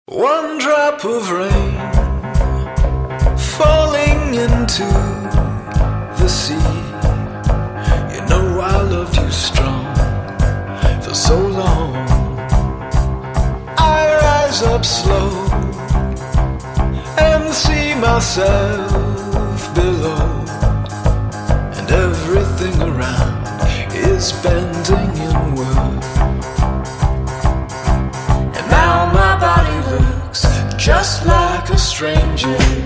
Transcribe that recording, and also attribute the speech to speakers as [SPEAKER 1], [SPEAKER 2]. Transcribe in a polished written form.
[SPEAKER 1] One drop of rain falling into the sea. You know I loved you strong for so long. I rise up slow and see myself below, and everything around is bending inward. And now my body looks just like a stranger.